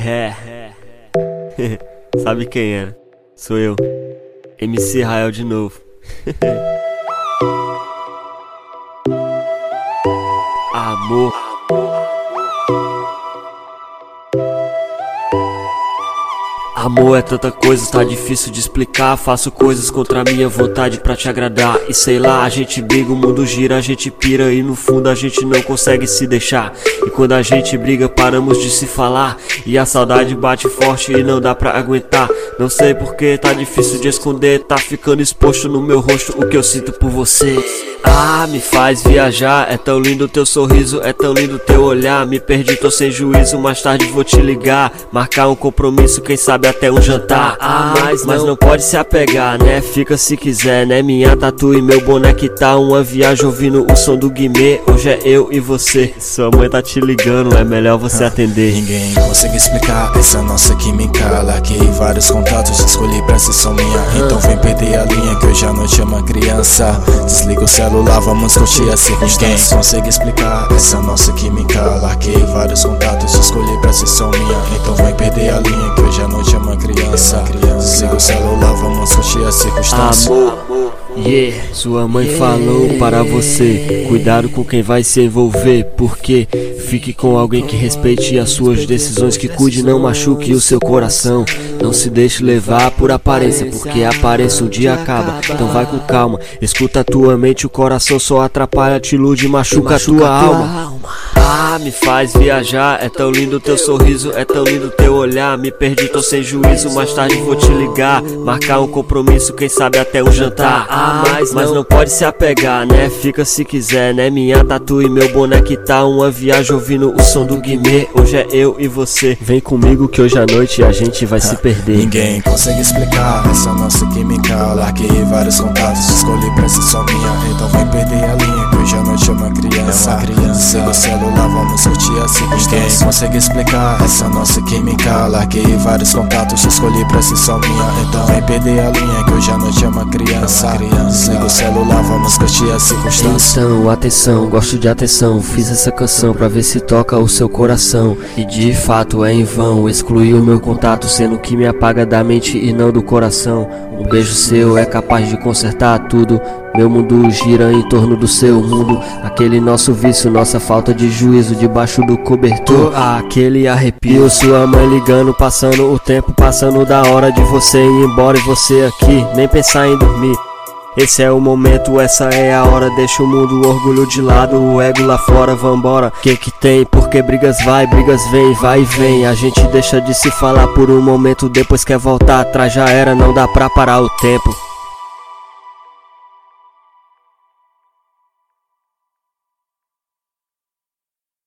É. Sabe quem é? Sou eu, MC Rael de novo. Amor. Amor é tanta coisa, tá difícil de explicar. Faço coisas contra a minha vontade pra te agradar. E sei lá, a gente briga, o mundo gira, a gente pira. E no fundo a gente não consegue se deixar. E quando a gente briga, paramos de se falar. E a saudade bate forte e não dá pra aguentar. Não sei porque tá difícil de esconder. Tá ficando exposto no meu rosto o que eu sinto por você. Ah, me faz viajar, é tão lindo teu sorriso, é tão lindo teu olhar. Me perdi, tô sem juízo, mais tarde vou te ligar. Marcar um compromisso, quem sabe até um jantar. Ah, mas não pode se apegar, né? Fica se quiser, né? Minha tatu e meu boné que tá uma viagem ouvindo o som do Guimê. Hoje é eu e você. Sua mãe tá te ligando, é melhor você atender. Ninguém consegue explicar essa nossa química. Larguei vários contatos, escolhi pra ser só minha. Então vem perder a linha que hoje à noite é uma criança. Desliga o celular, vamos curtir a circunstância. Ninguém consegue explicar essa nossa química. Larguei vários contatos, escolhi pra ser só minha. Então vem perder a linha que hoje à noite é uma criança. Desliga o celular, vamos curtir a circunstância. Amor, yeah. Sua mãe falou para você, cuidado com quem vai se envolver. Porque fique com alguém que respeite as suas decisões, que cuide e não machuque o seu coração. Não se deixe levar por aparência, porque a aparência um dia acaba. Então vai com calma, escuta a tua mente. O coração só atrapalha, te ilude e machuca a tua alma. Ah, me faz viajar, é tão lindo teu sorriso, é tão lindo teu olhar. Me perdi, tô sem juízo, mais tarde vou te ligar. Marcar um compromisso, quem sabe até um jantar. Ah, mas não pode se apegar, né? Fica se quiser, né? Minha tatu e meu boné que tá uma viagem ouvindo o som do Guimê. Hoje é eu e você. Vem comigo que hoje à noite a gente vai se perder. Ninguém consegue explicar essa nossa química. Larguei vários contatos, escolhi pra ser só minha. Então vem perder a linha que hoje à noite é uma criança. Siga o celular, vamos curtir a circunstância. Ninguém consegue explicar essa nossa química. Larguei vários contatos, escolhi pra ser só minha. Então vem perder a linha que hoje à noite é uma criança. Desliga o celular, vamos curtir a circunstância. Então, atenção, gosto de atenção. Fiz essa canção pra ver se toca o seu coração. E de fato é em vão excluir o meu contato, sendo que me apaga da mente e não do coração. Um beijo seu é capaz de consertar tudo. Meu mundo gira em torno do seu mundo. Aquele nosso vício, nossa falta de juízo debaixo do cobertor. Aquele arrepio, sua mãe ligando, passando o tempo, passando da hora de você ir embora. E você aqui, nem pensar em dormir. Esse é o momento, essa é a hora. Deixa o mundo, o orgulho de lado, o ego lá fora, vambora. Que tem? Porque brigas vai, brigas vem, vai e vem. A gente deixa de se falar por um momento, depois quer voltar atrás, já era, não dá pra parar o tempo.